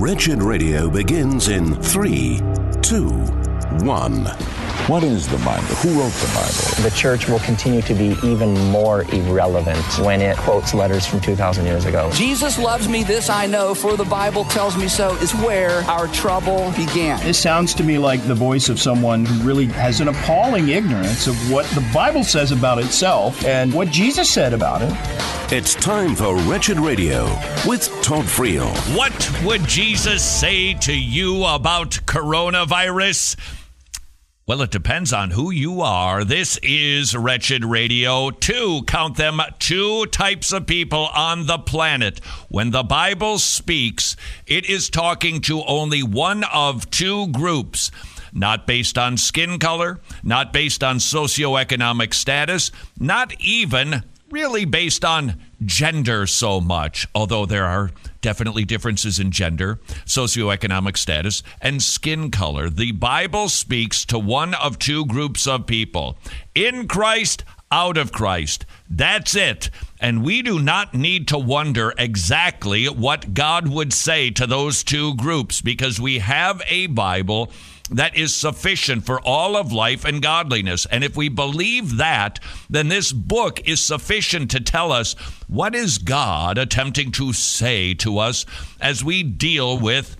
Wretched Radio begins in 3, 2, 1. What is the Bible? Who wrote the Bible? The church will continue to be even more irrelevant when it quotes letters from 2,000 years ago. Jesus loves me, this I know, for the Bible tells me so, is where our trouble began. This sounds to me like the voice of someone who really has an appalling ignorance of what the Bible says about itself and what Jesus said about it. It's time for Wretched Radio with Todd Friel. What would Jesus say to you about coronavirus? Well, it depends on who you are. This is Wretched Radio. Count them, two types of people on the planet. When the Bible speaks, it is talking to only one of two groups. Not based on skin color, not based on socioeconomic status, not even really based on gender so much, although there are definitely differences in gender, socioeconomic status, and skin color. The Bible speaks to one of two groups of people. In Christ, out of Christ. That's it. And we do not need to wonder exactly what God would say to those two groups, because we have a Bible that is sufficient for all of life and godliness. And if we believe that, then this book is sufficient to tell us what is God attempting to say to us as we deal with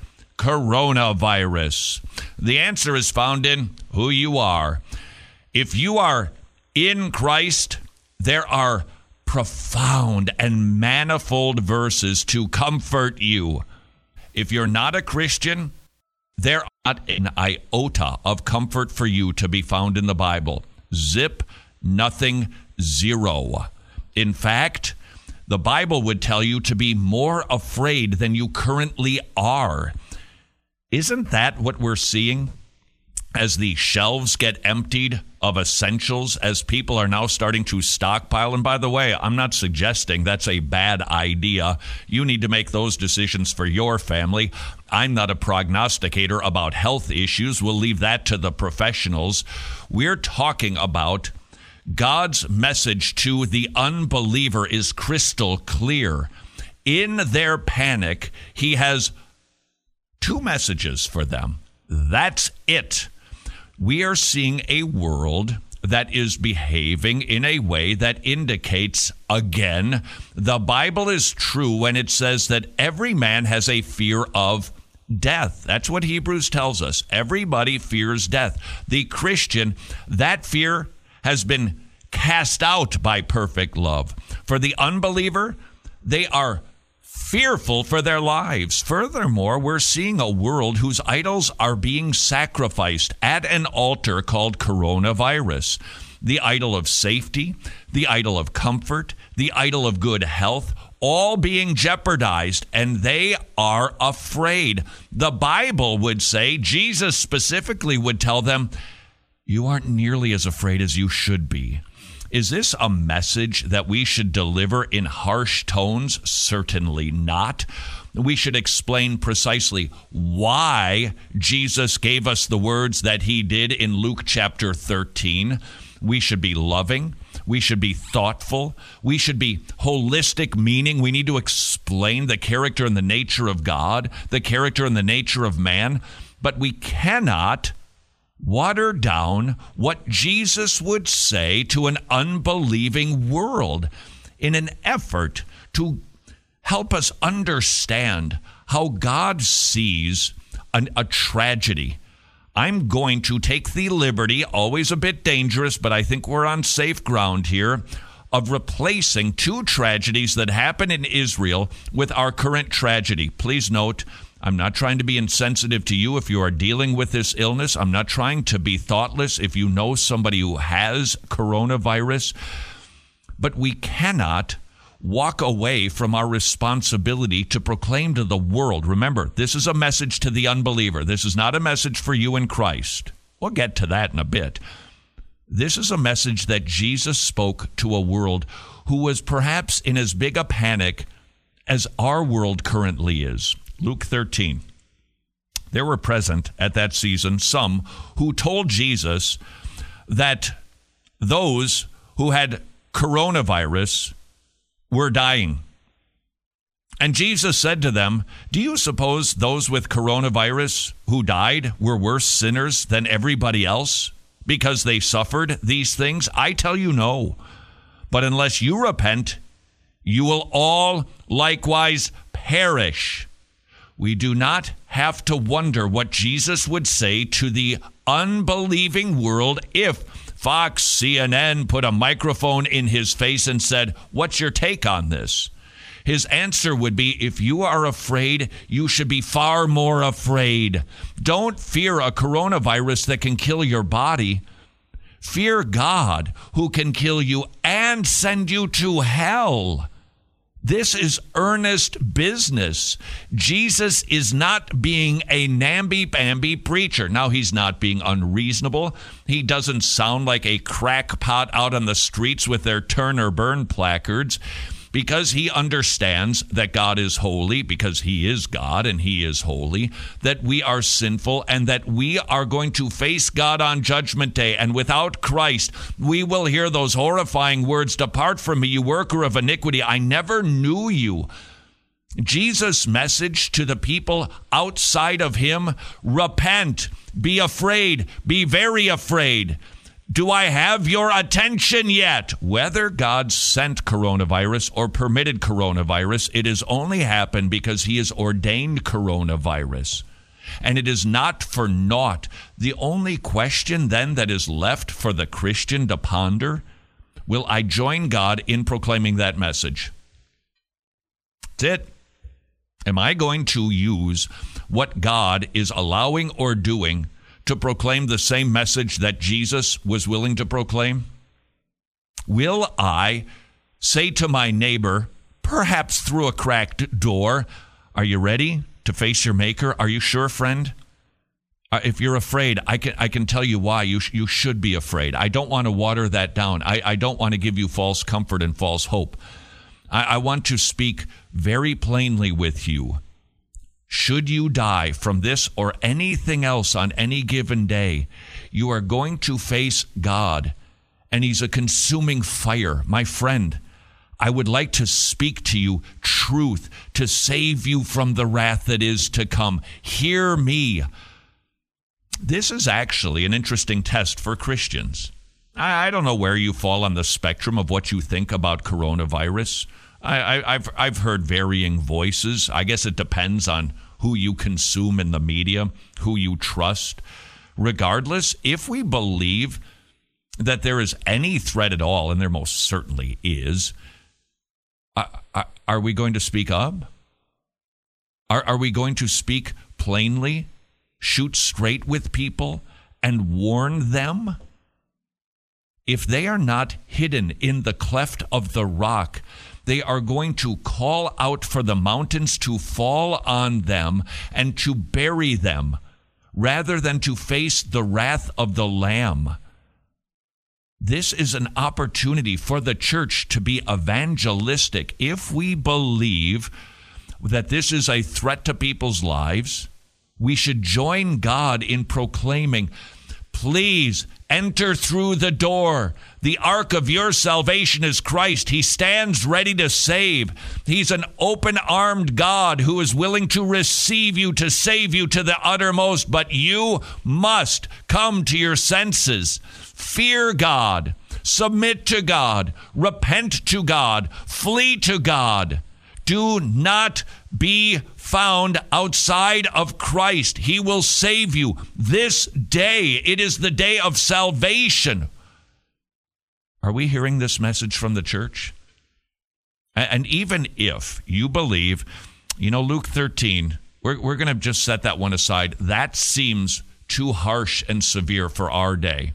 coronavirus. The answer is found in who you are. If you are in Christ, there are profound and manifold verses to comfort you. If you're not a Christian, there not an iota of comfort for you to be found in the Bible. Zip, nothing, zero. In fact, the Bible would tell you to be more afraid than you currently are. Isn't that what we're seeing as the shelves get emptied of essentials, as people are now starting to stockpile? And by the way, I'm not suggesting that's a bad idea. You need to make those decisions for your family. I'm not a prognosticator about health issues. We'll leave that to the professionals. We're talking about God's message to the unbeliever is crystal clear. In their panic, he has two messages for them. That's it. We are seeing a world that is behaving in a way that indicates, again, the Bible is true when it says that every man has a fear of death. That's what Hebrews tells us. Everybody fears death. The Christian, that fear has been cast out by perfect love. For the unbeliever, they are fearful for their lives. Furthermore, we're seeing a world whose idols are being sacrificed at an altar called coronavirus. The idol of safety, the idol of comfort, the idol of good health, all being jeopardized, and they are afraid. The Bible would say, Jesus specifically would tell them, you aren't nearly as afraid as you should be. Is this a message that we should deliver in harsh tones? Certainly not. We should explain precisely why Jesus gave us the words that he did in Luke chapter 13. We should be loving. We should be thoughtful. We should be holistic, meaning we need to explain the character and the nature of God, the character and the nature of man, but we cannot water down what Jesus would say to an unbelieving world in an effort to help us understand how God sees a tragedy. I'm going to take the liberty, always a bit dangerous, but I think we're on safe ground here, of replacing two tragedies that happened in Israel with our current tragedy. Please note, I'm not trying to be insensitive to you if you are dealing with this illness. I'm not trying to be thoughtless if you know somebody who has coronavirus. But we cannot walk away from our responsibility to proclaim to the world. Remember, this is a message to the unbeliever. This is not a message for you in Christ. We'll get to that in a bit. This is a message that Jesus spoke to a world who was perhaps in as big a panic as our world currently is. Luke 13. There were present at that season some who told Jesus that those who had coronavirus were dying. And Jesus said to them, do you suppose those with coronavirus who died were worse sinners than everybody else because they suffered these things? I tell you no. But unless you repent, you will all likewise perish. We do not have to wonder what Jesus would say to the unbelieving world if Fox, CNN put a microphone in his face and said, what's your take on this? His answer would be, if you are afraid, you should be far more afraid. Don't fear a coronavirus that can kill your body. Fear God, who can kill you and send you to hell. This is earnest business. Jesus is not being a namby-pamby preacher. Now, he's not being unreasonable. He doesn't sound like a crackpot out on the streets with their turn or burn placards, because he understands that God is holy, because he is God and he is holy, that we are sinful and that we are going to face God on Judgment Day. And without Christ, we will hear those horrifying words, depart from me, you worker of iniquity. I never knew you. Jesus' message to the people outside of him, repent, be afraid, be very afraid. Do I have your attention yet? Whether God sent coronavirus or permitted coronavirus, it has only happened because he has ordained coronavirus. And it is not for naught. The only question then that is left for the Christian to ponder, will I join God in proclaiming that message? That's it. Am I going to use what God is allowing or doing to proclaim the same message that Jesus was willing to proclaim? Will I say to my neighbor, perhaps through a cracked door, are you ready to face your maker? Are you sure, friend? If you're afraid, I can tell you why you should be afraid. I don't want to water that down. I don't want to give you false comfort and false hope. I want to speak very plainly with you. Should you die from this or anything else on any given day, you are going to face God, and he's a consuming fire. My friend, I would like to speak to you truth to save you from the wrath that is to come. Hear me. This is actually an interesting test for Christians. I don't know where you fall on the spectrum of what you think about coronavirus. I've heard varying voices. I guess it depends on who you consume in the media, who you trust. Regardless, if we believe that there is any threat at all, and there most certainly is, are we going to speak up? Are we going to speak plainly, shoot straight with people, and warn them? If they are not hidden in the cleft of the rock, they are going to call out for the mountains to fall on them and to bury them, rather than to face the wrath of the Lamb. This is an opportunity for the church to be evangelistic. If we believe that this is a threat to people's lives, we should join God in proclaiming, please enter through the door. The ark of your salvation is Christ. He stands ready to save. He's an open-armed God who is willing to receive you, to save you to the uttermost. But you must come to your senses. Fear God. Submit to God. Repent to God. Flee to God. Do not be found outside of Christ. He will save you this day. It is the day of salvation. Are we hearing this message from the church? And even if you believe, Luke 13, we're going to just set that one aside. That seems too harsh and severe for our day.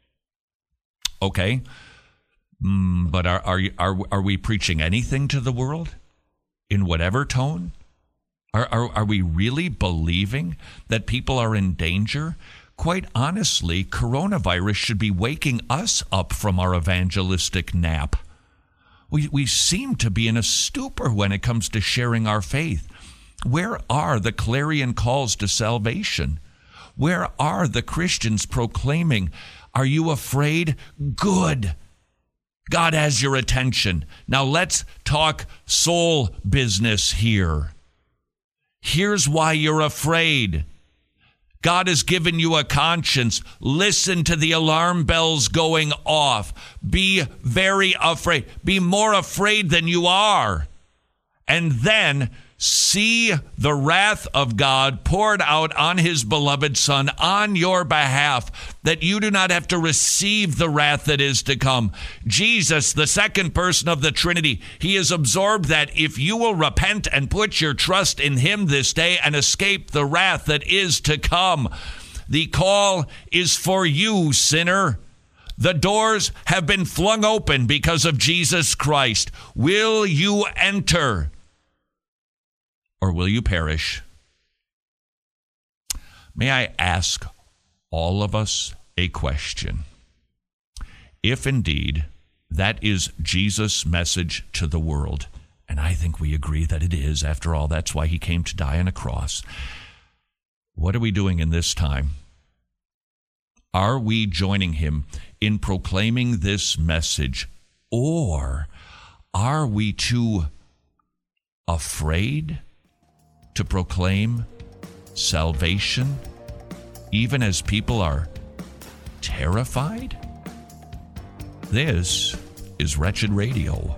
Okay. But are we preaching anything to the world? In whatever tone? Are we really believing that people are in danger? Quite honestly, coronavirus should be waking us up from our evangelistic nap. We seem to be in a stupor when it comes to sharing our faith. Where are the clarion calls to salvation? Where are the Christians proclaiming, are you afraid? Good. God has your attention. Now let's talk soul business here. Here's why you're afraid. God has given you a conscience. Listen to the alarm bells going off. Be very afraid. Be more afraid than you are. And then see the wrath of God poured out on his beloved Son on your behalf, that you do not have to receive the wrath that is to come. Jesus, the second person of the Trinity, he has absorbed that. If you will repent and put your trust in him this day and escape the wrath that is to come. The call is for you, sinner. The doors have been flung open because of Jesus Christ. Will you enter? Or will you perish? May I ask all of us a question? If indeed that is Jesus' message to the world, and I think we agree that it is, after all, that's why he came to die on a cross, what are we doing in this time? Are we joining him in proclaiming this message, or are we too afraid to proclaim salvation, even as people are terrified? This is Wretched Radio.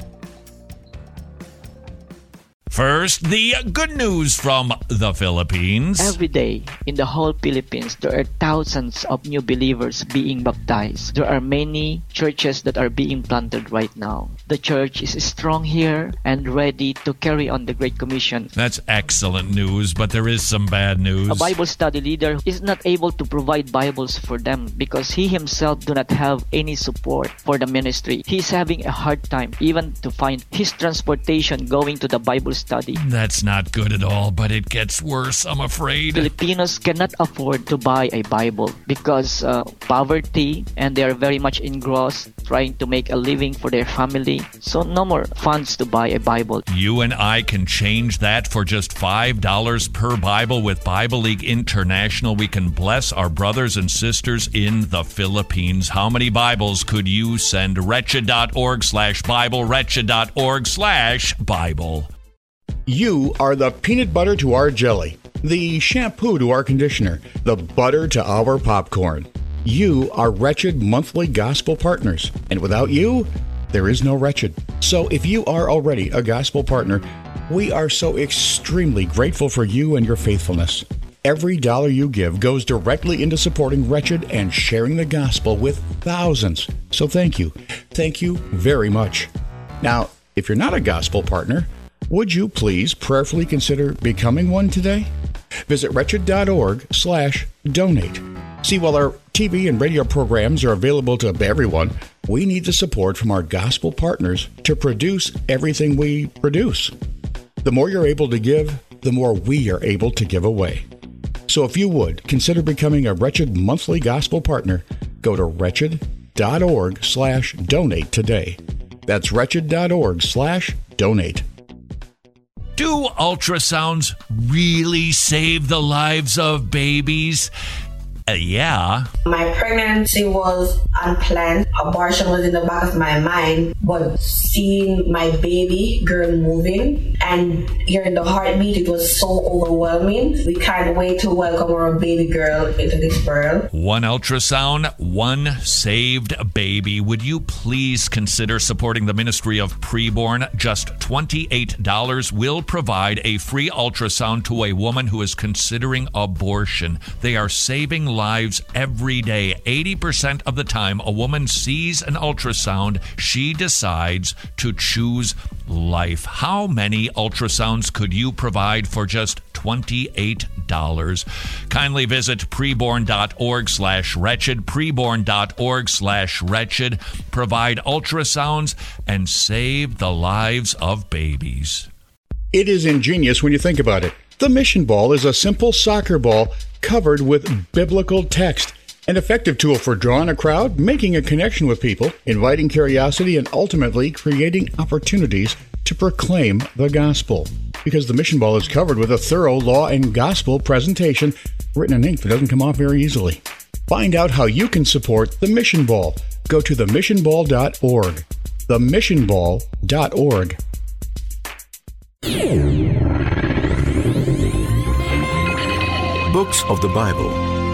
First, the good news from the Philippines. Every day in the whole Philippines, there are thousands of new believers being baptized. There are many churches that are being planted right now. The church is strong here and ready to carry on the Great Commission. That's excellent news, but there is some bad news. A Bible study leader is not able to provide Bibles for them because he himself do not have any support for the ministry. He's having a hard time even to find his transportation going to the Bible study. That's not good at all, but it gets worse, I'm afraid. Filipinos cannot afford to buy a Bible because poverty, and they are very much engrossed trying to make a living for their family. So no more funds to buy a Bible. You and I can change that for just $5 per Bible with Bible League International. We can bless our brothers and sisters in the Philippines. How many Bibles could you send? Wretched.org/Bible, Wretched.org/Bible. You are the peanut butter to our jelly, the shampoo to our conditioner, the butter to our popcorn. You are Wretched monthly gospel partners, and without you, there is no Wretched. So if you are already a gospel partner, we are so extremely grateful for you and your faithfulness. Every dollar you give goes directly into supporting Wretched and sharing the gospel with thousands. So thank you. Thank you very much. Now, if you're not a gospel partner, would you please prayerfully consider becoming one today? Visit wretched.org/donate. See, while our TV and radio programs are available to everyone, we need the support from our gospel partners to produce everything we produce. The more you're able to give, the more we are able to give away. So if you would, consider becoming a Wretched monthly gospel partner. Go to wretched.org/donate today. That's wretched.org/donate. Do ultrasounds really save the lives of babies? Yeah. My pregnancy was unplanned. Abortion was in the back of my mind, but seeing my baby girl moving and hearing the heartbeat, it was so overwhelming. We can't wait to welcome our baby girl into this world. One ultrasound, one saved baby. Would you please consider supporting the ministry of Preborn? Just $28 will provide a free ultrasound to a woman who is considering abortion. They are saving lives every day. 80% of the time a woman sees an ultrasound, she decides to choose life. How many ultrasounds could you provide for just $28? Kindly visit preborn.org/wretched, preborn.org/wretched. Provide ultrasounds and save the lives of babies. It is ingenious when you think about it. The Mission Ball is a simple soccer ball covered with biblical text, an effective tool for drawing a crowd, making a connection with people, inviting curiosity, and ultimately creating opportunities to proclaim the gospel. Because the Mission Ball is covered with a thorough law and gospel presentation written in ink that doesn't come off very easily. Find out how you can support the Mission Ball. Go to themissionball.org. themissionball.org. Books of the Bible.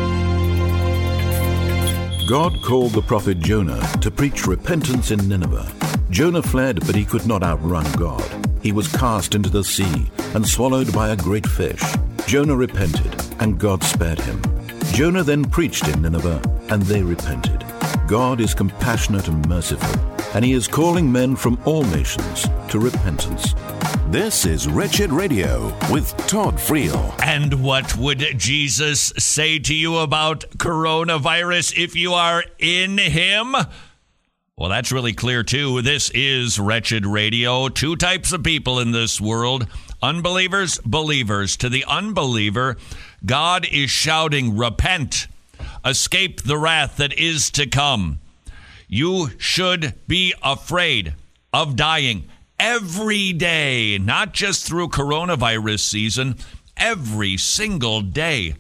God called the prophet Jonah to preach repentance in Nineveh. Jonah fled, but he could not outrun God. He was cast into the sea and swallowed by a great fish. Jonah repented, and God spared him. Jonah then preached in Nineveh, and they repented. God is compassionate and merciful, and he is calling men from all nations to repentance. This is Wretched Radio with Todd Friel. And what would Jesus say to you about coronavirus if you are in him? Well, that's really clear, too. This is Wretched Radio. Two types of people in this world: unbelievers, believers. To the unbeliever, God is shouting, repent, escape the wrath that is to come. You should be afraid of dying every day, not just through coronavirus season, every single day.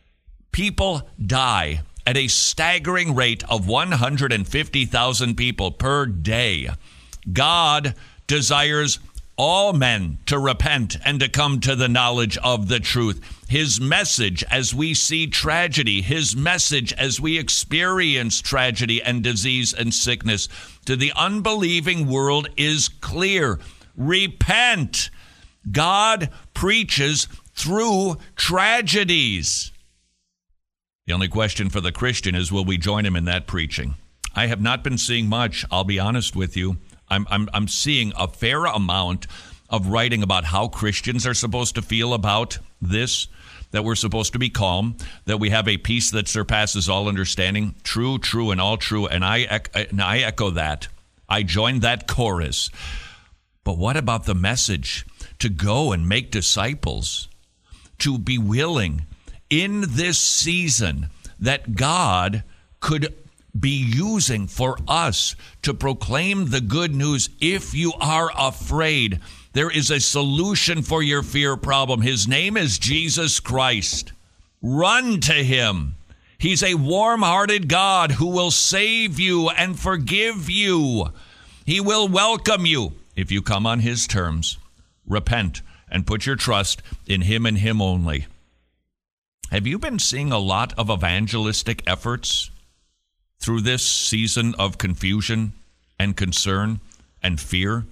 People die at a staggering rate of 150,000 people per day. God desires all men to repent and to come to the knowledge of the truth. His message as we see tragedy, his message as we experience tragedy and disease and sickness to the unbelieving world is clear. Repent. God preaches through tragedies. The only question for the Christian is, will we join him in that preaching? I have not been seeing much, I'll be honest with you. I'm seeing a fair amount of writing about how Christians are supposed to feel about this, that we're supposed to be calm, that we have a peace that surpasses all understanding. True, true, and all true. And I echo that. I join that chorus. But what about the message to go and make disciples, to be willing in this season that God could be using for us to proclaim the good news? If you are afraid, there is a solution for your fear problem. His name is Jesus Christ. Run to him. He's a warm-hearted God who will save you and forgive you. He will welcome you if you come on his terms. Repent and put your trust in him and him only. Have you been seeing a lot of evangelistic efforts through this season of confusion and concern and fear?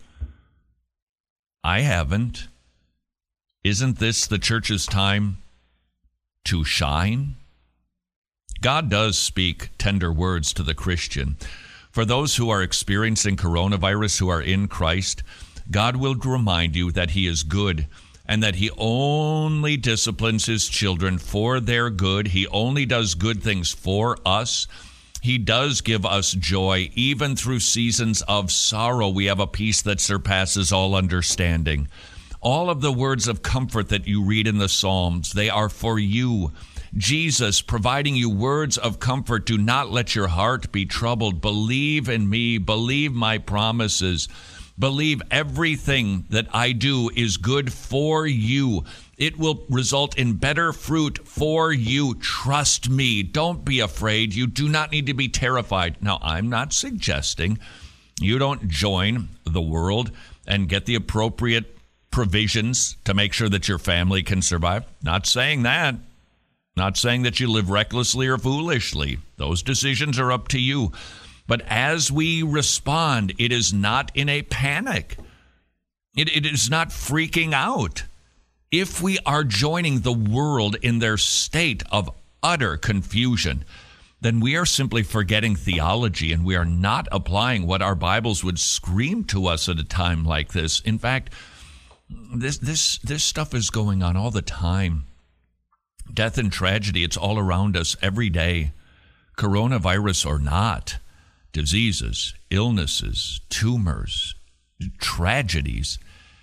I haven't. Isn't this the church's time to shine? God does speak tender words to the Christian. For those who are experiencing coronavirus, who are in Christ, God will remind you that he is good and that he only disciplines his children for their good. He only does good things for us. He does give us joy. Even through seasons of sorrow, we have a peace that surpasses all understanding. All of the words of comfort that you read in the Psalms, they are for you. Jesus providing you words of comfort. Do not let your heart be troubled. Believe in me. Believe my promises. Believe everything that I do is good for you. It will result in better fruit for you. Trust me. Don't be afraid. You do not need to be terrified. Now, I'm not suggesting you don't join the world and get the appropriate provisions to make sure that your family can survive. Not saying that. Not saying that you live recklessly or foolishly. Those decisions are up to you. But as we respond, it is not in a panic. It is not freaking out. If we are joining the world in their state of utter confusion, then we are simply forgetting theology, and we are not applying what our Bibles would scream to us at a time like this. In fact, this stuff is going on all the time. Death and tragedy, it's all around us every day. Coronavirus or not, diseases, illnesses, tumors, tragedies,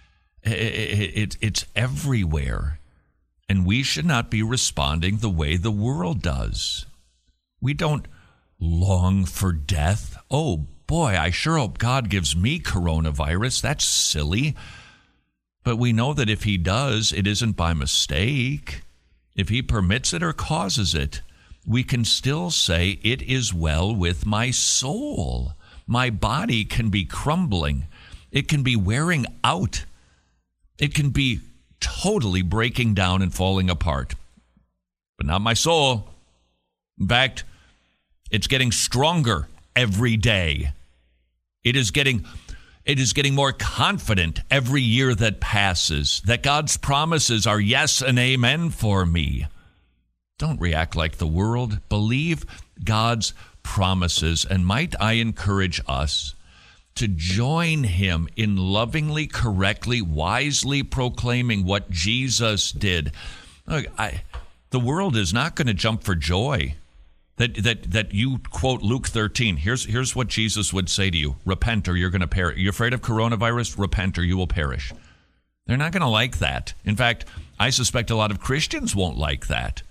it's everywhere. And we should not be responding the way the world does. We don't long for death. Oh, boy, I sure hope God gives me coronavirus. That's silly. But we know that if he does, it isn't by mistake. If he permits it or causes it, we can still say, it is well with my soul. my body can be crumbling. It can be wearing out. It can be totally breaking down and falling apart. But not my soul. In fact, it's getting stronger every day. It is getting more confident every year that passes, that God's promises are yes and amen for me. Don't react like the world. Believe God's promises. And might I encourage us to join him in lovingly, correctly, wisely proclaiming what Jesus did. Look, the world is not going to jump for joy that you quote Luke 13. Here's what Jesus would say to you: repent or you're going to perish. You're afraid of coronavirus? Repent or you will perish. They're not going to like that. In fact, I suspect a lot of Christians won't like that.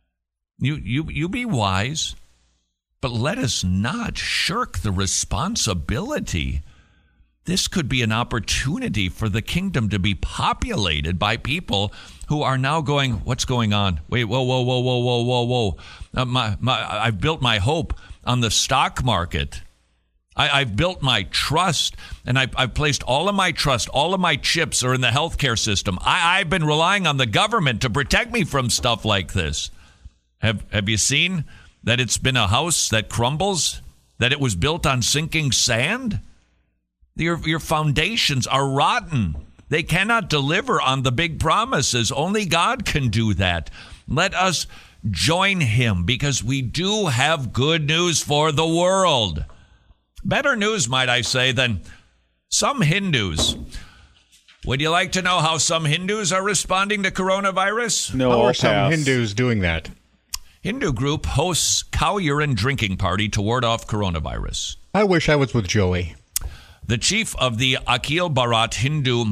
You be wise, but let us not shirk the responsibility. This could be an opportunity for the kingdom to be populated by people who are now going, what's going on? Wait, whoa. I've built my hope on the stock market. I've built my trust, and I've placed all of my trust, all of my chips are in the healthcare system. I've been relying on the government to protect me from stuff like this. Have you seen that it's been a house that crumbles, that it was built on sinking sand? Your foundations are rotten. They cannot deliver on the big promises. Only God can do that. Let us join him, because we do have good news for the world. Better news, might I say, than some Hindus. Would you like to know how some Hindus are responding to coronavirus? No, how are some Hindus doing that? Hindu group hosts cow urine drinking party to ward off coronavirus. I wish I was with Joey. The chief of the Akhil Bharat Hindu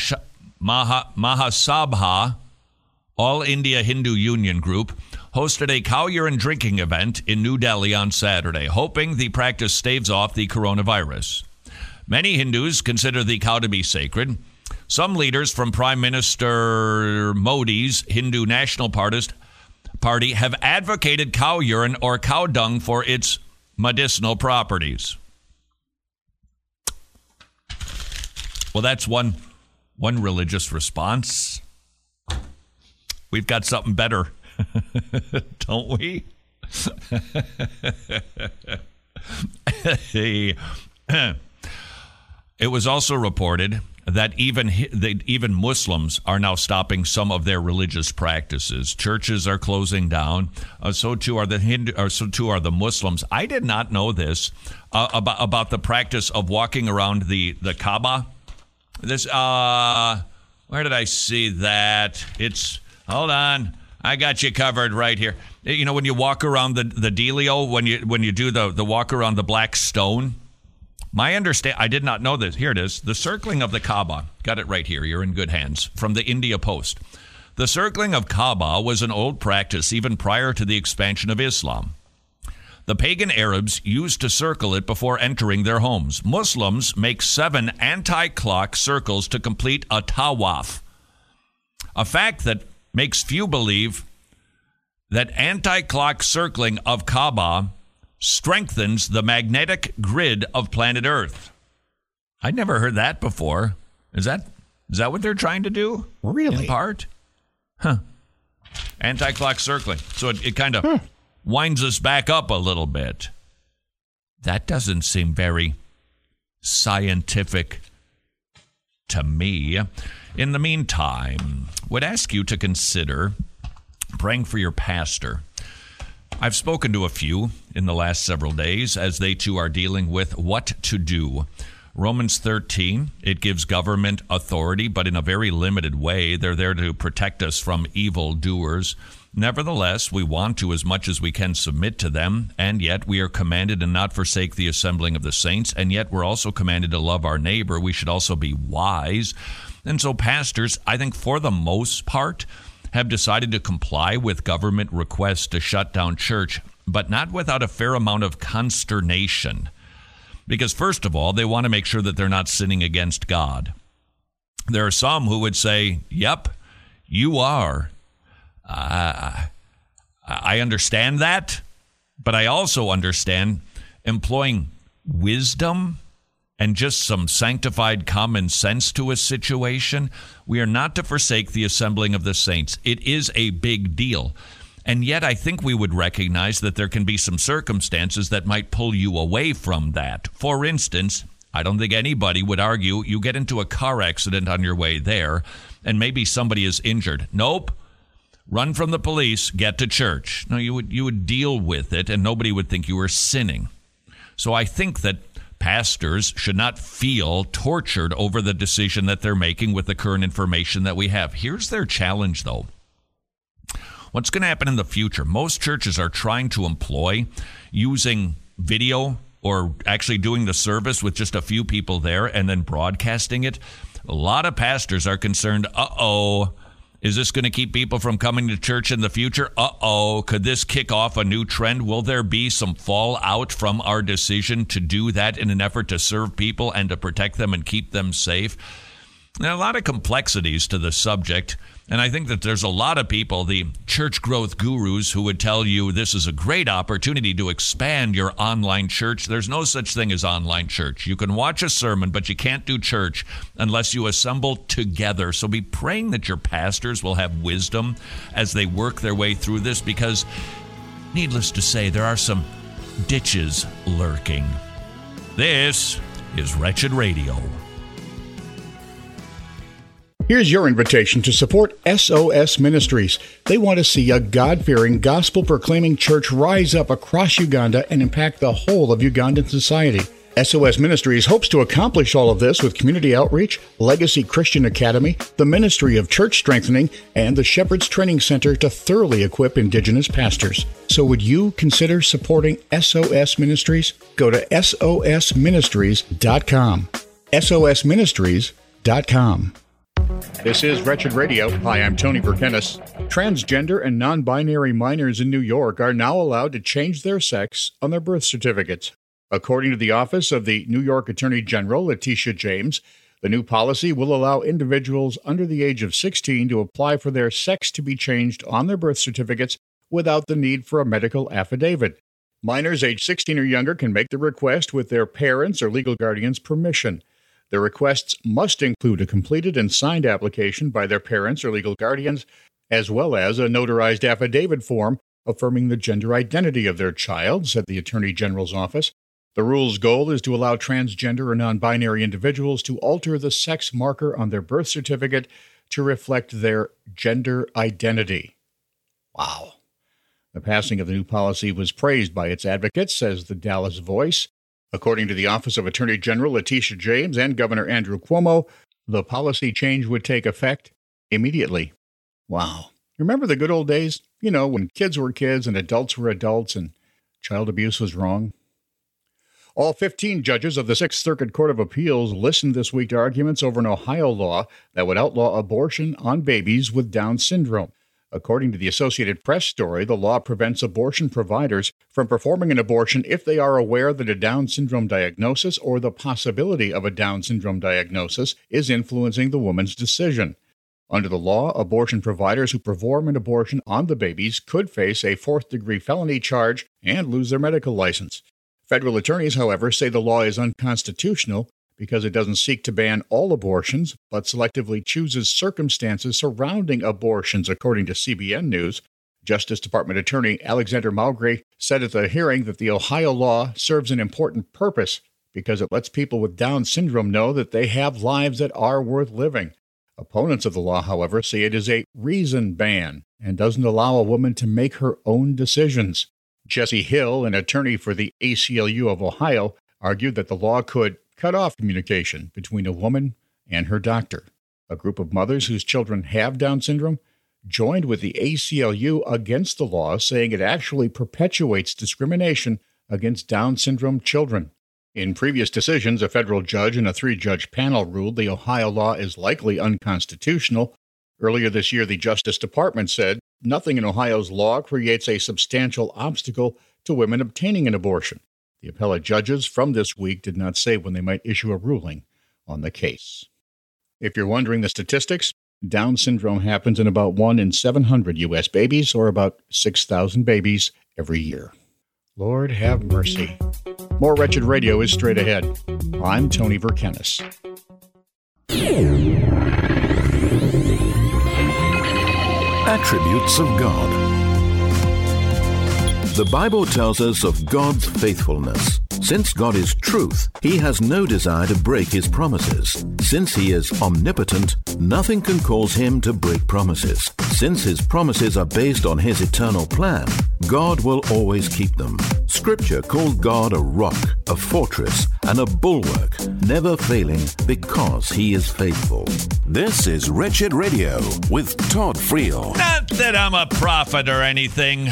Mahasabha, All India Hindu Union Group, hosted a cow urine drinking event in New Delhi on Saturday, hoping the practice staves off the coronavirus. Many Hindus consider the cow to be sacred. Some leaders from Prime Minister Modi's Hindu National Party have advocated cow urine or cow dung for its medicinal properties. Well, that's one religious response. We've got something better, don't we? It was also reported that even Muslims are now stopping some of their religious practices. Churches are closing down. So too are the Muslims. I did not know this about the practice of walking around the Kaaba. This where did I see that? Hold on. I got you covered right here. You know, when you walk around the Delio, when you do the walk around the black stone. I did not know this. Here it is. The circling of the Kaaba. Got it right here. You're in good hands. From the India Post. The circling of Kaaba was an old practice even prior to the expansion of Islam. The pagan Arabs used to circle it before entering their homes. Muslims make 7 anti-clock circles to complete a tawaf. A fact that makes few believe that anti-clock circling of Kaaba strengthens the magnetic grid of planet Earth. I'd never heard that before. Is that what they're trying to do? Really? In part? Huh. Anti-clock circling. So it kind of winds us back up a little bit. That doesn't seem very scientific to me. In the meantime, would ask you to consider praying for your pastor. I've spoken to a few in the last several days as they too are dealing with what to do. Romans 13, it gives government authority, but in a very limited way. They're there to protect us from evil doers. Nevertheless, we want to, as much as we can, submit to them, and yet we are commanded to not forsake the assembling of the saints, and yet we're also commanded to love our neighbor. We should also be wise. And so pastors, I think for the most part, have decided to comply with government requests to shut down church, but not without a fair amount of consternation. Because first of all, they want to make sure that they're not sinning against God. There are some who would say, yep, you are. I understand that, but I also understand employing wisdom and just some sanctified common sense to a situation, we are not to forsake the assembling of the saints. It is a big deal. And yet I think we would recognize that there can be some circumstances that might pull you away from that. For instance, I don't think anybody would argue you get into a car accident on your way there and maybe somebody is injured. Nope. Run from the police, get to church. No, you would deal with it and nobody would think you were sinning. So I think that pastors should not feel tortured over the decision that they're making with the current information that we have. Here's their challenge, though. What's going to happen in the future? Most churches are trying to employ using video or actually doing the service with just a few people there and then broadcasting it. A lot of pastors are concerned, is this going to keep people from coming to church in the future? Could this kick off a new trend? Will there be some fallout from our decision to do that in an effort to serve people and to protect them and keep them safe? There are a lot of complexities to the subject, and I think that there's a lot of people, the church growth gurus, who would tell you this is a great opportunity to expand your online church. There's no such thing as online church. You can watch a sermon, but you can't do church unless you assemble together. So be praying that your pastors will have wisdom as they work their way through this, because needless to say, there are some ditches lurking. This is Wretched Radio. Here's your invitation to support SOS Ministries. They want to see a God-fearing, gospel-proclaiming church rise up across Uganda and impact the whole of Ugandan society. SOS Ministries hopes to accomplish all of this with community outreach, Legacy Christian Academy, the Ministry of Church Strengthening, and the Shepherd's Training Center to thoroughly equip Indigenous pastors. So would you consider supporting SOS Ministries? Go to sosministries.com. sosministries.com. This is Wretched Radio. Hi, I'm Tony Verkenis. Transgender and non-binary minors in New York are now allowed to change their sex on their birth certificates. According to the Office of the New York Attorney General, Letitia James, the new policy will allow individuals under the age of 16 to apply for their sex to be changed on their birth certificates without the need for a medical affidavit. Minors age 16 or younger can make the request with their parents' or legal guardians' permission. The requests must include a completed and signed application by their parents or legal guardians, as well as a notarized affidavit form affirming the gender identity of their child, said the Attorney General's office. The rule's goal is to allow transgender or non-binary individuals to alter the sex marker on their birth certificate to reflect their gender identity. Wow. The passing of the new policy was praised by its advocates, says the Dallas Voice. According to the Office of Attorney General Letitia James and Governor Andrew Cuomo, the policy change would take effect immediately. Wow. Remember the good old days? You know, when kids were kids and adults were adults and child abuse was wrong? All 15 judges of the Sixth Circuit Court of Appeals listened this week to arguments over an Ohio law that would outlaw abortion on babies with Down syndrome. According to the Associated Press story, the law prevents abortion providers from performing an abortion if they are aware that a Down syndrome diagnosis or the possibility of a Down syndrome diagnosis is influencing the woman's decision. Under the law, abortion providers who perform an abortion on the babies could face a fourth-degree felony charge and lose their medical license. Federal attorneys, however, say the law is unconstitutional because it doesn't seek to ban all abortions, but selectively chooses circumstances surrounding abortions, according to CBN News. Justice Department Attorney Alexander Mowgray said at the hearing that the Ohio law serves an important purpose because it lets people with Down syndrome know that they have lives that are worth living. Opponents of the law, however, say it is a reason ban and doesn't allow a woman to make her own decisions. Jesse Hill, an attorney for the ACLU of Ohio, argued that the law could cut off communication between a woman and her doctor. A group of mothers whose children have Down syndrome joined with the ACLU against the law, saying it actually perpetuates discrimination against Down syndrome children. In previous decisions, a federal judge and a 3-judge panel ruled the Ohio law is likely unconstitutional. Earlier this year, the Justice Department said nothing in Ohio's law creates a substantial obstacle to women obtaining an abortion. The appellate judges from this week did not say when they might issue a ruling on the case. If you're wondering the statistics, Down syndrome happens in about 1 in 700 U.S. babies, or about 6,000 babies every year. Lord have mercy. More Wretched Radio is straight ahead. I'm Tony Verkenis. Attributes of God. The Bible tells us of God's faithfulness. Since God is truth, He has no desire to break His promises. Since He is omnipotent, nothing can cause Him to break promises. Since His promises are based on His eternal plan, God will always keep them. Scripture called God a rock, a fortress, and a bulwark, never failing because He is faithful. This is Wretched Radio with Todd Friel. Not that I'm a prophet or anything,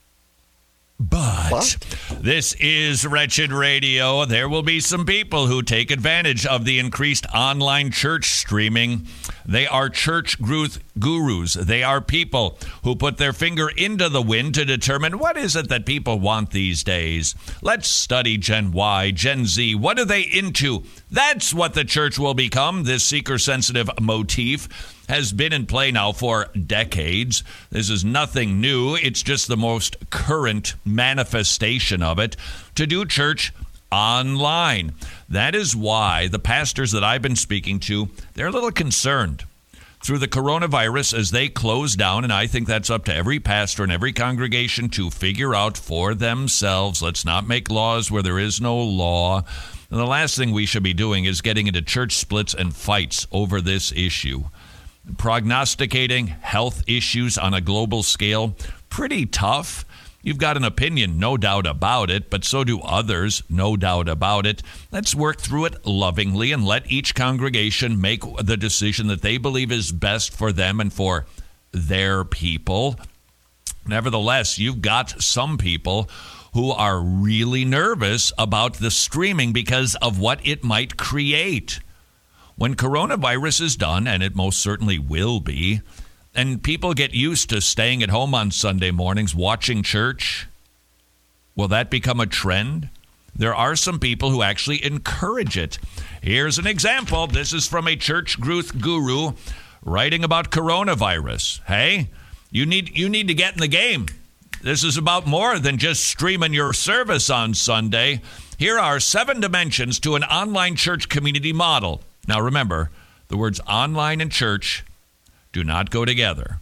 but this is Wretched Radio. There will be some people who take advantage of the increased online church streaming. They are church gurus. They are people who put their finger into the wind to determine what is it that people want these days. Let's study Gen Y, Gen Z. What are they into? That's what the church will become. This seeker-sensitive motif has been in play now for decades. This is nothing new. It's just the most current manifestation of it, to do church online. That is why the pastors that I've been speaking to, they're a little concerned through the coronavirus as they close down, and I think that's up to every pastor and every congregation to figure out for themselves. Let's not make laws where there is no law. And the last thing we should be doing is getting into church splits and fights over this issue. Prognosticating health issues on a global scale, pretty tough. You've got an opinion, no doubt about it, but so do others, no doubt about it. Let's work through it lovingly and let each congregation make the decision that they believe is best for them and for their people. Nevertheless, you've got some people who are really nervous about the streaming because of what it might create. When coronavirus is done, and it most certainly will be, and people get used to staying at home on Sunday mornings watching church, will that become a trend? There are some people who actually encourage it. Here's an example. This is from a church guru writing about coronavirus. Hey, you need to get in the game. This is about more than just streaming your service on Sunday. Here are 7 dimensions to an online church community model. Now remember, the words online and church do not go together.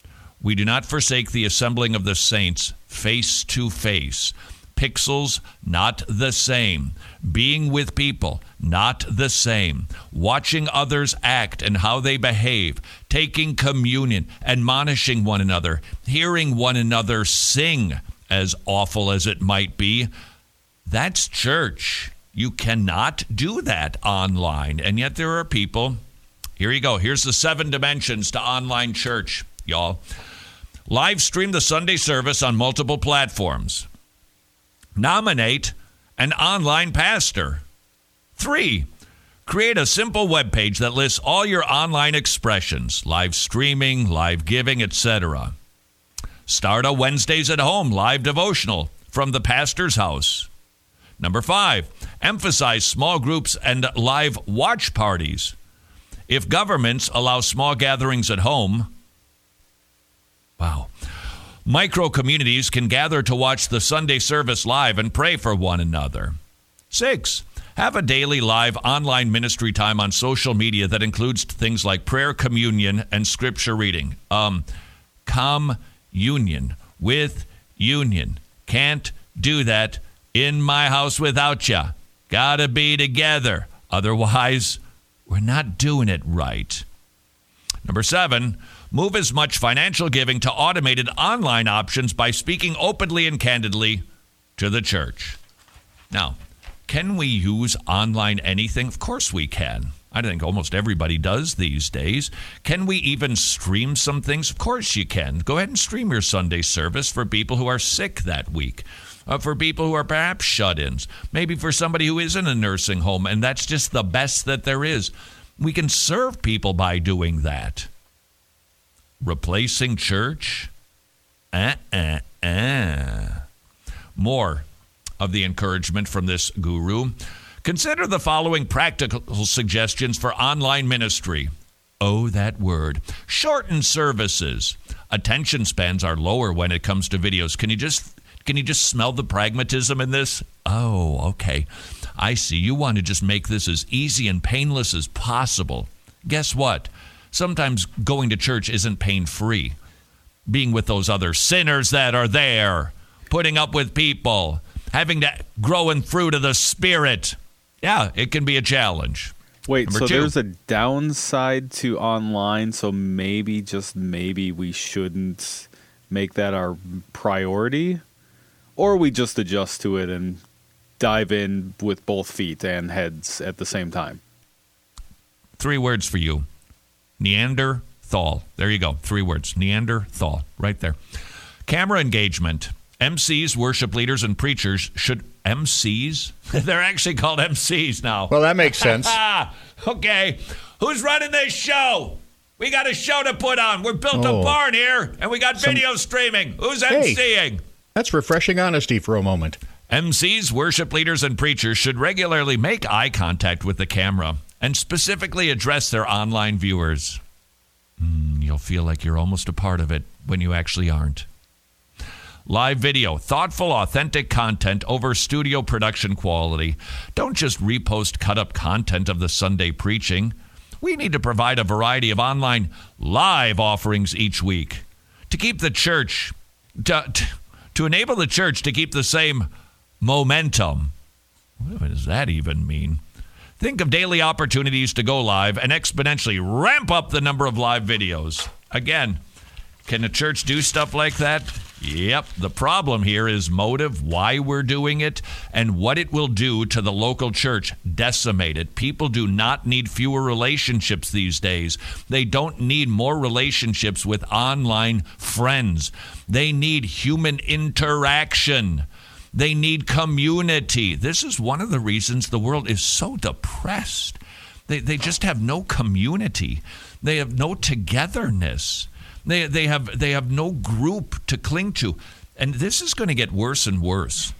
We do not forsake the assembling of the saints face to face. Pixels, not the same. Being with people, not the same. Watching others act and how they behave. Taking communion, admonishing one another. Hearing one another sing, as awful as it might be. That's church. You cannot do that online. And yet there are people. Here you go. Here's the 7 dimensions to online church, y'all. Live stream the Sunday service on multiple platforms. Nominate an online pastor. 3, create a simple web page that lists all your online expressions, live streaming, live giving, etc. Start a Wednesdays at Home live devotional from the pastor's house. Number 5, emphasize small groups and live watch parties. If governments allow small gatherings at home, micro communities can gather to watch the Sunday service live and pray for one another. 6, have a daily live online ministry time on social media that includes things like prayer, communion, and scripture reading. Communion with union. Can't do that in my house without ya. Gotta be together. Otherwise, we're not doing it right. Number 7, move as much financial giving to automated online options by speaking openly and candidly to the church. Now, can we use online anything? Of course we can. I think almost everybody does these days. Can we even stream some things? Of course you can. Go ahead and stream your Sunday service for people who are sick that week. For people who are perhaps shut-ins, maybe for somebody who is in a nursing home, and that's just the best that there is. We can serve people by doing that. Replacing church? More of the encouragement from this guru. Consider the following practical suggestions for online ministry. Oh, that word. Shorten services. Attention spans are lower when it comes to videos. Can you just Can you just smell the pragmatism in this? Oh, okay. I see. You want to just make this as easy and painless as possible. Guess what? Sometimes going to church isn't pain-free. Being with those other sinners that are there, putting up with people, having to grow in fruit of the Spirit. Yeah, it can be a challenge. Wait, Number so 2. there's a downside to online, so maybe, just maybe, we shouldn't make that our priority? Or we just adjust to it and dive in with both feet and heads at the same time? 3 words for you. Neanderthal. There you go. 3 words. Neanderthal. Right there. Camera engagement. MCs, worship leaders, and preachers should... MCs? They're actually called MCs now. Well, that makes sense. Okay. Who's running this show? We got a show to put on. We're built a barn here, and we got video streaming. Who's MCing? That's refreshing honesty for a moment. MCs, worship leaders, and preachers should regularly make eye contact with the camera and specifically address their online viewers. You'll feel like you're almost a part of it when you actually aren't. Live video, thoughtful, authentic content over studio production quality. Don't just repost cut-up content of the Sunday preaching. We need to provide a variety of online live offerings each week to keep the church, to enable the church to keep the same momentum. What does that even mean? Think of daily opportunities to go live and exponentially ramp up the number of live videos. Again, can a church do stuff like that? Yep. The problem here is motive, why we're doing it, and what it will do to the local church. Decimate it. People do not need fewer relationships these days. They don't need more relationships with online friends. They need human interaction. They need community. This is one of the reasons the world is so depressed. They just have no community. They have no togetherness. They have no group to cling to. And this is going to get worse and worse.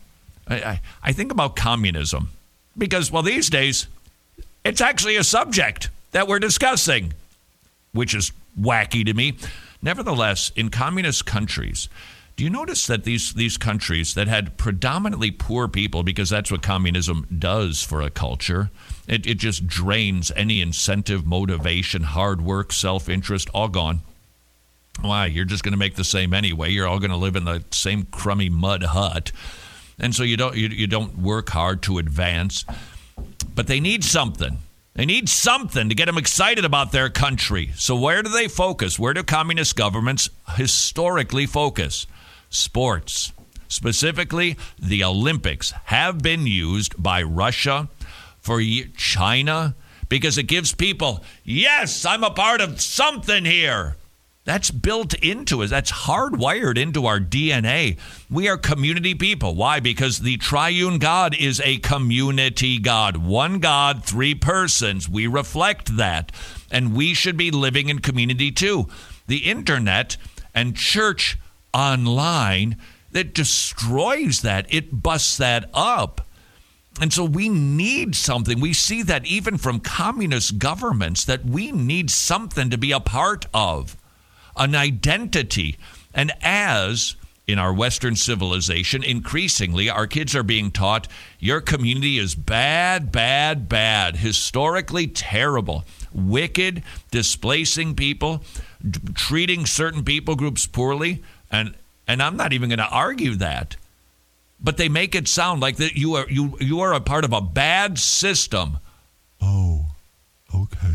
I think about communism because, well, these days, it's actually a subject that we're discussing, which is wacky to me. Nevertheless, in communist countries, do you notice that these countries that had predominantly poor people, because that's what communism does for a culture, it just drains any incentive, motivation, hard work, self-interest, all gone. Why? You're just going to make the same anyway. You're all going to live in the same crummy mud hut. And so you don't work hard to advance. But they need something. They need something to get them excited about their country. So where do they focus? Where do communist governments historically focus? Sports. Specifically, the Olympics have been used by Russia, for China, because it gives people, yes, I'm a part of something here. That's built into us. That's hardwired into our DNA. We are community people. Why? Because the triune God is a community God. One God, 3 persons. We reflect that. And we should be living in community too. The internet and church online, that destroys that. It busts that up. And so we need something. We see that even from communist governments, that we need something to be a part of. An identity. And as in our Western civilization, increasingly our kids are being taught your community is bad, bad, bad, historically terrible, wicked, displacing people, treating certain people groups poorly. And I'm not even going to argue that. But they make it sound like that you are a part of a bad system. Oh, okay.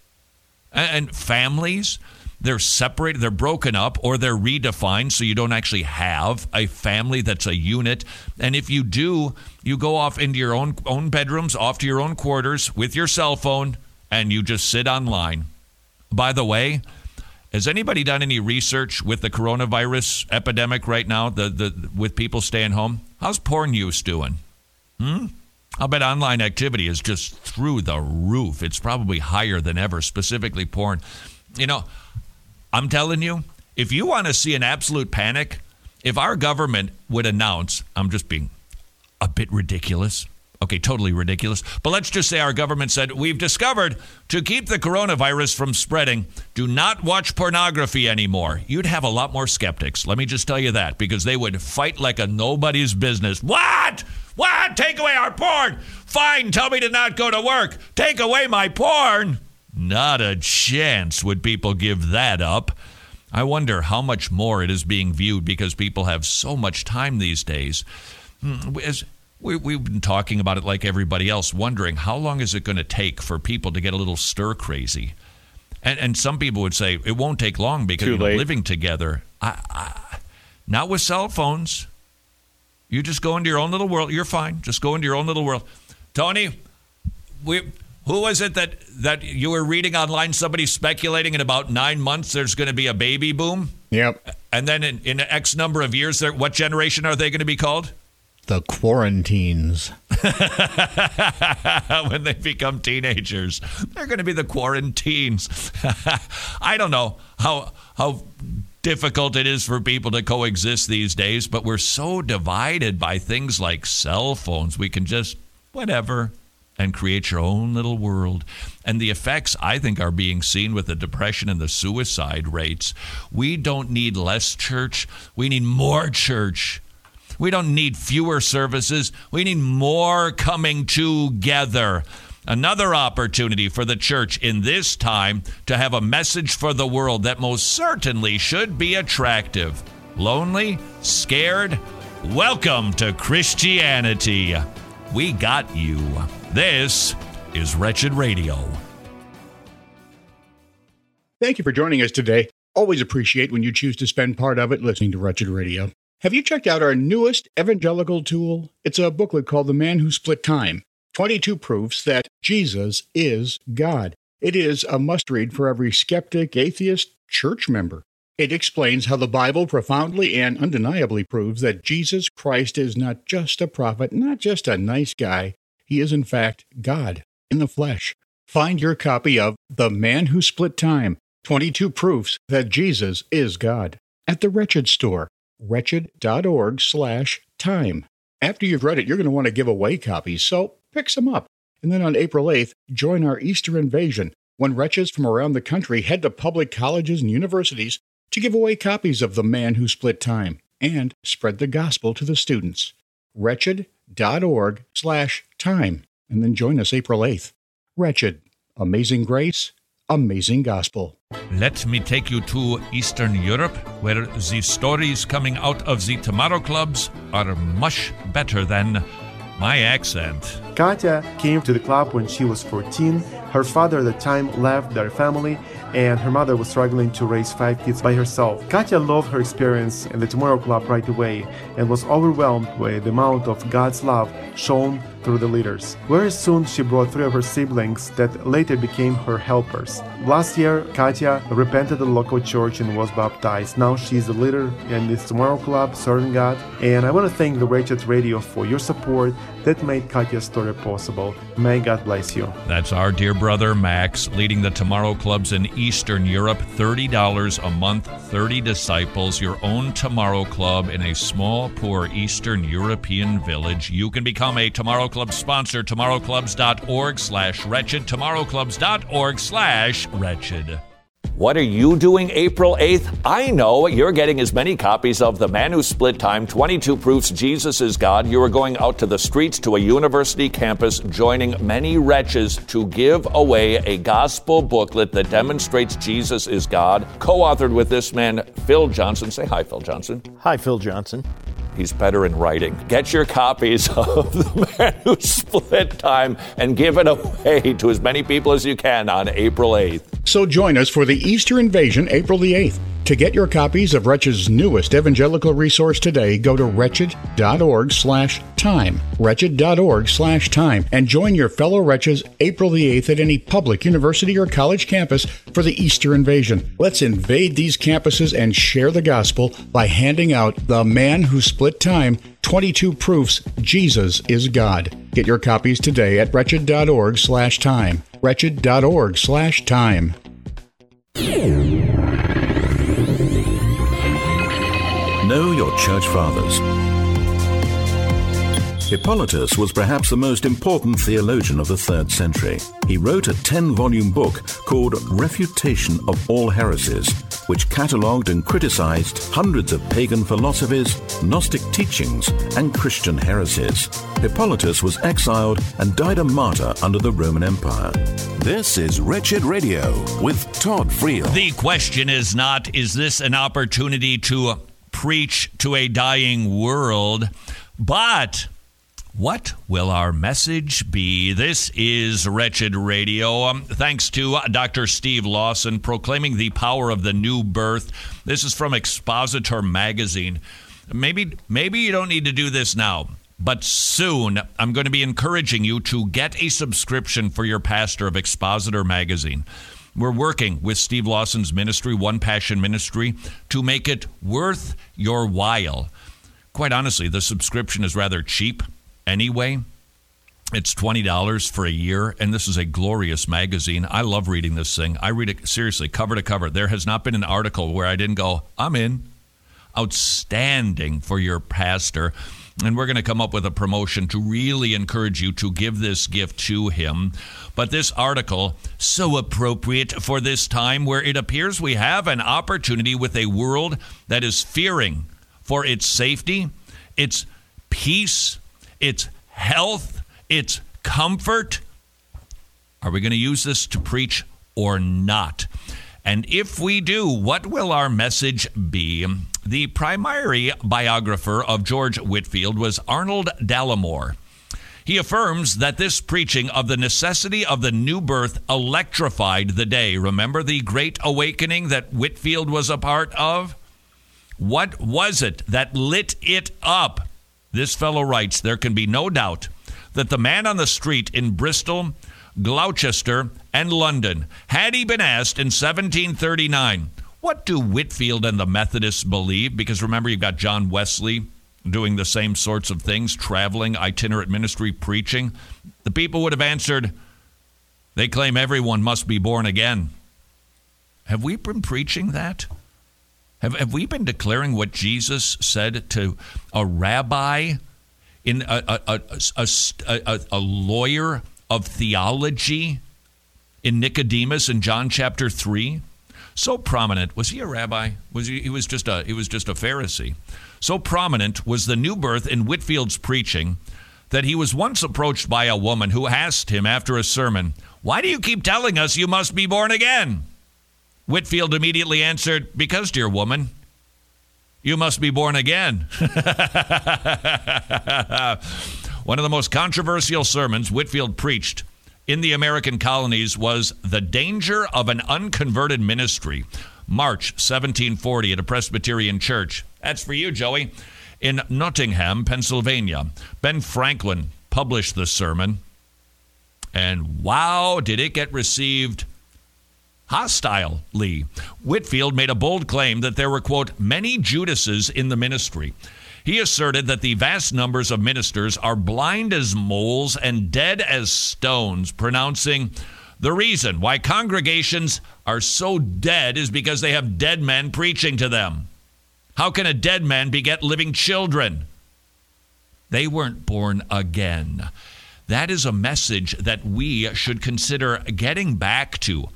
And families, they're separated, they're broken up, or they're redefined, so you don't actually have a family that's a unit. And if you do, you go off into your own bedrooms, off to your own quarters with your cell phone, and you just sit online. By the way, has anybody done any research with the coronavirus epidemic right now, with people staying home? How's porn use doing? I'll bet online activity is just through the roof. It's probably higher than ever, specifically porn. You know, I'm telling you, if you want to see an absolute panic, if our government would announce, I'm just being a bit ridiculous, Okay, totally ridiculous. But let's just say our government said, we've discovered to keep the coronavirus from spreading, do not watch pornography anymore. You'd have a lot more skeptics. Let me just tell you that, because they would fight like a nobody's business. What? What? Take away our porn? Fine, tell me to not go to work. Take away my porn? Not a chance would people give that up. I wonder how much more it is being viewed because people have so much time these days. We've been talking about it like everybody else, wondering how long is it going to take for people to get a little stir crazy. And some people would say it won't take long because living together. Not with cell phones. You just go into your own little world. You're fine. Just go into your own little world. Tony, who was it that you were reading online? Somebody speculating in about 9 months there's going to be a baby boom? Yep. And then in X number of years, what generation are they going to be called? The quarantines. When they become teenagers, they're going to be the quarantines. I don't know how difficult it is for people to coexist these days, but we're so divided by things like cell phones. We can just whatever and create your own little world. And the effects, I think, are being seen with the depression and the suicide rates. We don't need less church. We need more church. We don't need fewer services. We need more coming together. Another opportunity for the church in this time to have a message for the world that most certainly should be attractive. Lonely? Scared? Welcome to Christianity. We got you. This is Wretched Radio. Thank you for joining us today. Always appreciate when you choose to spend part of it listening to Wretched Radio. Have you checked out our newest evangelical tool? It's a booklet called The Man Who Split Time, 22 Proofs That Jesus is God. It is a must-read for every skeptic, atheist, church member. It explains how the Bible profoundly and undeniably proves that Jesus Christ is not just a prophet, not just a nice guy. He is, in fact, God in the flesh. Find your copy of The Man Who Split Time, 22 Proofs That Jesus is God at the Wretched store. wretched.org/time. After you've read it, you're going to want to give away copies, so pick some up. And then on April 8th, join our Easter invasion, when wretches from around the country head to public colleges and universities to give away copies of The Man Who Split Time and spread the gospel to the students. wretched.org/time. And then join us April 8th. Wretched. Amazing grace. Amazing gospel. Let me take you to Eastern Europe, where the stories coming out of the Tomorrow Clubs are much better than my accent. Katya came to the club when she was 14. Her father at the time left their family, and her mother was struggling to raise 5 kids by herself. Katya loved her experience in the Tomorrow Club right away and was overwhelmed by the amount of God's love shown through the leaders. Very soon she brought 3 of her siblings that later became her helpers. Last year, Katya repented at the local church and was baptized. Now she's the leader in this Tomorrow Club, serving God. And I want to thank the Wretched Radio for your support that made Katya's story possible. May God bless you. That's our dear brother Max, leading the Tomorrow Clubs in Eastern Europe. $30 a month, 30 disciples, your own Tomorrow Club in a small, poor Eastern European village. You can become a Tomorrow Club sponsor, tomorrowclubs.org/wretched, tomorrowclubs.org/wretched. What are you doing April 8th? I know you're getting as many copies of The Man Who Split Time, 22 Proofs Jesus is God. You are going out to the streets, to a university campus, joining many wretches to give away a gospel booklet that demonstrates Jesus is God, co-authored with this man, Phil Johnson. Say hi, Phil Johnson. Hi, Phil Johnson. He's better in writing. Get your copies of The Man Who Split Time and give it away to as many people as you can on April 8th. So join us for the Easter Invasion, April the 8th. To get your copies of Wretched's newest evangelical resource today, go to wretched.org/time, wretched.org/time, and join your fellow wretches April the 8th at any public university or college campus for the Easter Invasion. Let's invade these campuses and share the gospel by handing out The Man Who Split Time, 22 Proofs Jesus is God. Get your copies today at wretched.org/time, wretched.org/time. Know your church fathers. Hippolytus was perhaps the most important theologian of the 3rd century. He wrote a 10-volume book called Refutation of All Heresies, which catalogued and criticized hundreds of pagan philosophies, Gnostic teachings, and Christian heresies. Hippolytus was exiled and died a martyr under the Roman Empire. This is Wretched Radio with Todd Friel. The question is not, is this an opportunity to preach to a dying world, but what will our message be? This is Wretched Radio. Thanks to Dr. Steve Lawson, proclaiming the power of the new birth. This is from Expositor Magazine. Maybe you don't need to do this now, but soon I'm going to be encouraging you to get a subscription for your pastor of Expositor Magazine. We're working with Steve Lawson's ministry, One Passion Ministry, to make it worth your while. Quite honestly, the subscription is rather cheap. Anyway, it's $20 for a year, and this is a glorious magazine. I love reading this thing. I read it seriously, cover to cover. There has not been an article where I didn't go, I'm in. Outstanding for your pastor. And we're going to come up with a promotion to really encourage you to give this gift to him. But this article, so appropriate for this time where it appears we have an opportunity with a world that is fearing for its safety, its peace, its health, its comfort. Are we going to use this to preach or not? And if we do, what will our message be? The primary biographer of George Whitefield was Arnold Dallimore. He affirms that this preaching of the necessity of the new birth electrified the day. Remember the Great Awakening that Whitefield was a part of? What was it that lit it up? This fellow writes, there can be no doubt that the man on the street in Bristol, Gloucester, and London, had he been asked in 1739, what do Whitefield and the Methodists believe? Because remember, you've got John Wesley doing the same sorts of things, traveling, itinerant ministry, preaching. The people would have answered, they claim everyone must be born again. Have we been preaching that? Have we been declaring what Jesus said to a rabbi, in a lawyer of theology in Nicodemus in John chapter 3? So prominent. Was he a rabbi? He was just a Pharisee. So prominent was the new birth in Whitefield's preaching that he was once approached by a woman who asked him after a sermon, "Why do you keep telling us you must be born again?" Whitefield immediately answered, "Because, dear woman, you must be born again." One of the most controversial sermons Whitefield preached in the American colonies was The Danger of an Unconverted Ministry, March 1740 at a Presbyterian church. That's for you, Joey. In Nottingham, Pennsylvania. Ben Franklin published the sermon, and wow, did it get received hostilely. Whitefield made a bold claim that there were, quote, many Judases in the ministry. He asserted that the vast numbers of ministers are blind as moles and dead as stones, pronouncing the reason why congregations are so dead is because they have dead men preaching to them. How can a dead man beget living children? They weren't born again. That is a message that we should consider getting back to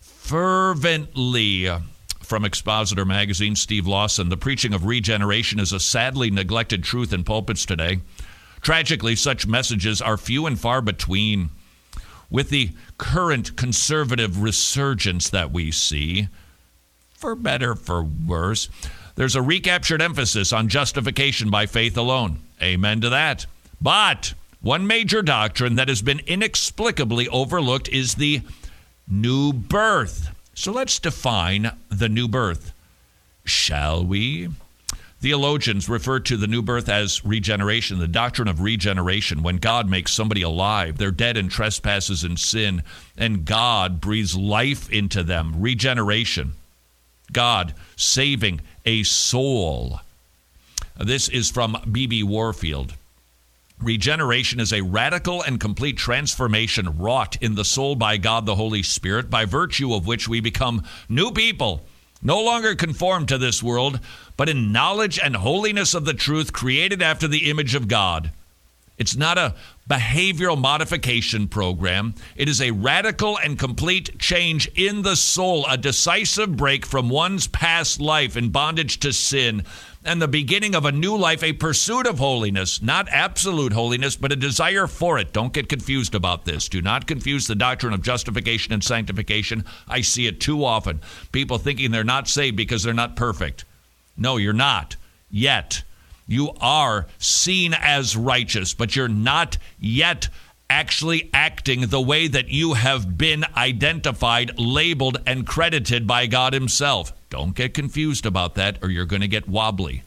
fervently. From Expositor Magazine, Steve Lawson, the preaching of regeneration is a sadly neglected truth in pulpits today. Tragically, such messages are few and far between. With the current conservative resurgence that we see, for better, for worse, there's a recaptured emphasis on justification by faith alone. Amen to that. But one major doctrine that has been inexplicably overlooked is the new birth. So let's define the new birth, shall we? Theologians refer to the new birth as regeneration, the doctrine of regeneration, when God makes somebody alive. They're dead in trespasses and sin, and God breathes life into them. Regeneration. God saving a soul. This is from B.B. Warfield. Regeneration is a radical and complete transformation wrought in the soul by God the Holy Spirit, by virtue of which we become new people, no longer conformed to this world, but in knowledge and holiness of the truth, created after the image of God. It's not a behavioral modification program. It is a radical and complete change in the soul, a decisive break from one's past life in bondage to sin, and the beginning of a new life, a pursuit of holiness, not absolute holiness, but a desire for it. Don't get confused about this. Do not confuse the doctrine of justification and sanctification. I see it too often. People thinking they're not saved because they're not perfect. No, you're not yet. You are seen as righteous, but you're not yet actually acting the way that you have been identified, labeled, and credited by God himself. Don't get confused about that, or you're going to get wobbly.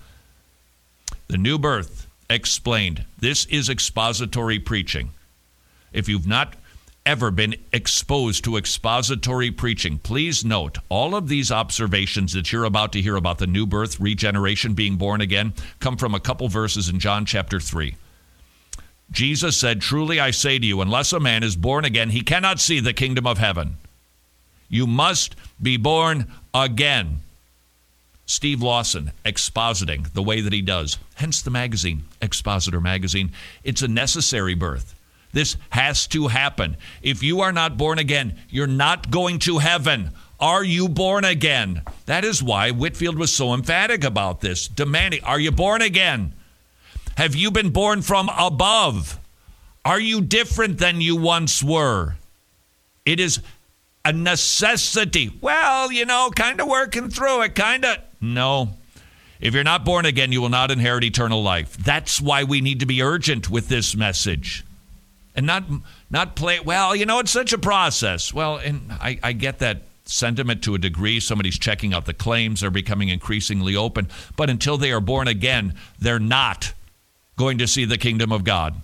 The new birth explained. This is expository preaching. If you've not ever been exposed to expository preaching, please note all of these observations that you're about to hear about the new birth, regeneration, being born again, come from a couple verses in John chapter 3. Jesus said, "Truly I say to you, unless a man is born again, he cannot see the kingdom of heaven." You must be born again. Steve Lawson expositing the way that he does. Hence the magazine, Expositor Magazine. It's a necessary birth. This has to happen. If you are not born again, you're not going to heaven. Are you born again? That is why Whitefield was so emphatic about this, demanding, are you born again? Have you been born from above? Are you different than you once were? It is a necessity. Well, kind of working through it, No. If you're not born again, you will not inherit eternal life. That's why we need to be urgent with this message. And not play, it's such a process. Well, and I get that sentiment to a degree. Somebody's checking out the claims. They're becoming increasingly open. But until they are born again, they're not going to see the kingdom of God.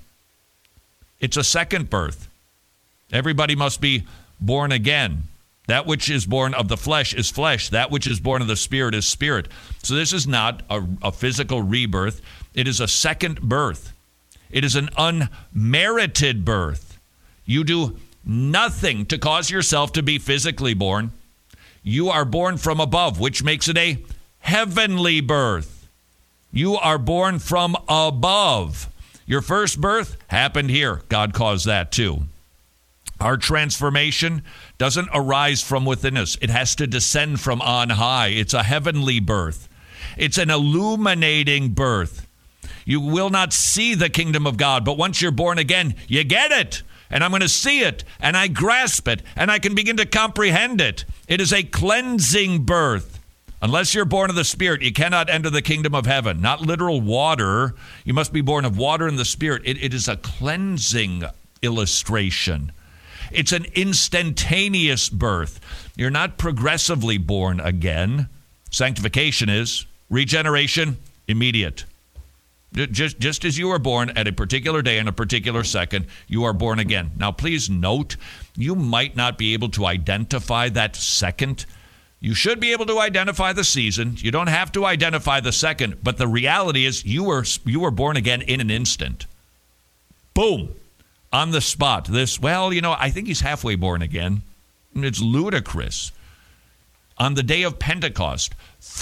It's a second birth. Everybody must be born again. That which is born of the flesh is flesh. That which is born of the spirit is spirit. So this is not a physical rebirth. It is a second birth. It is an unmerited birth. You do nothing to cause yourself to be physically born. You are born from above, which makes it a heavenly birth. You are born from above. Your first birth happened here. God caused that too. Our transformation doesn't arise from within us. It has to descend from on high. It's a heavenly birth. It's an illuminating birth. You will not see the kingdom of God, but once you're born again, you get it. And I'm going to see it, and I grasp it, and I can begin to comprehend it. It is a cleansing birth. Unless you're born of the Spirit, you cannot enter the kingdom of heaven. Not literal water. You must be born of water and the Spirit. It is a cleansing illustration. It's an instantaneous birth. You're not progressively born again. Sanctification is. Regeneration, immediate. Just as you were born at a particular day and a particular second, you are born again. Now, please note, you might not be able to identify that second. You should be able to identify the season. You don't have to identify the second, but the reality is you were born again in an instant. Boom. On the spot. I think he's halfway born again. It's ludicrous. On the day of Pentecost,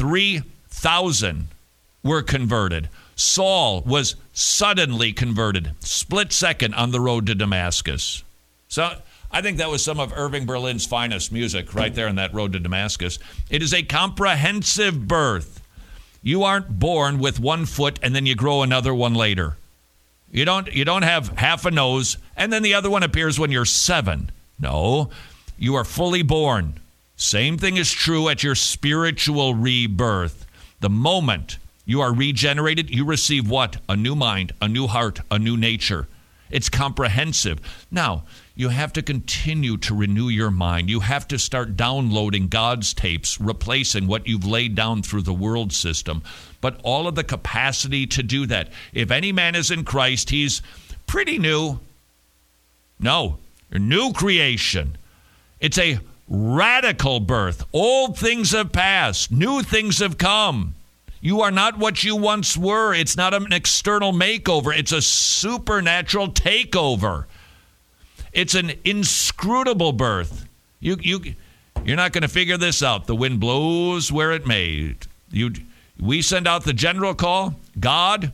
3,000 were converted. Saul was suddenly converted, split second on the road to Damascus. So I think that was some of Irving Berlin's finest music right there on that road to Damascus. It is a comprehensive birth. You aren't born with one foot and then you grow another one later. You don't have half a nose and then the other one appears when you're 7. No, you are fully born. Same thing is true at your spiritual rebirth. The moment you are regenerated, you receive what? A new mind, a new heart, a new nature. It's comprehensive. Now, you have to continue to renew your mind. You have to start downloading God's tapes, replacing what you've laid down through the world system. But all of the capacity to do that. If any man is in Christ, he's pretty new. No, you're new creation. It's a radical birth. Old things have passed. New things have come. You are not what you once were. It's not an external makeover. It's a supernatural takeover. It's an inscrutable birth. You're not going to figure this out. The wind blows where it may. We send out the general call. God,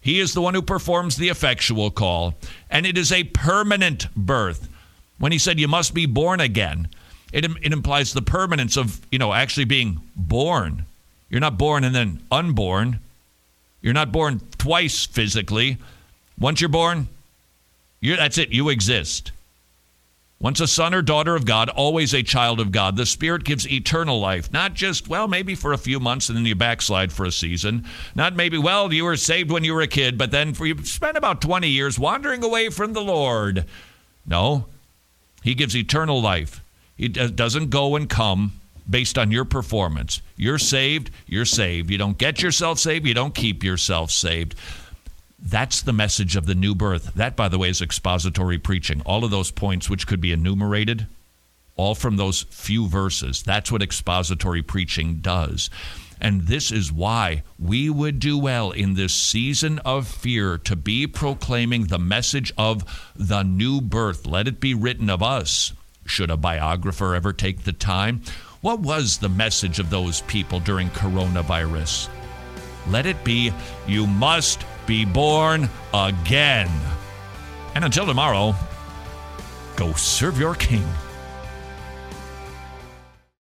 He is the one who performs the effectual call, and it is a permanent birth. When he said you must be born again, it implies the permanence of, actually being born. You're not born and then unborn. You're not born twice physically. Once you're born, that's it. You exist. Once a son or daughter of God, always a child of God. The Spirit gives eternal life, not just, maybe for a few months and then you backslide for a season. Not maybe, you were saved when you were a kid, but then you spent about 20 years wandering away from the Lord. No, he gives eternal life. He doesn't go and come based on your performance. You're saved, you're saved. You don't get yourself saved, you don't keep yourself saved. That's the message of the new birth. That, by the way, is expository preaching. All of those points which could be enumerated, all from those few verses. That's what expository preaching does. And this is why we would do well in this season of fear to be proclaiming the message of the new birth. Let it be written of us. Should a biographer ever take the time? What was the message of those people during coronavirus? Let it be, you must be born again. And until tomorrow, go serve your King.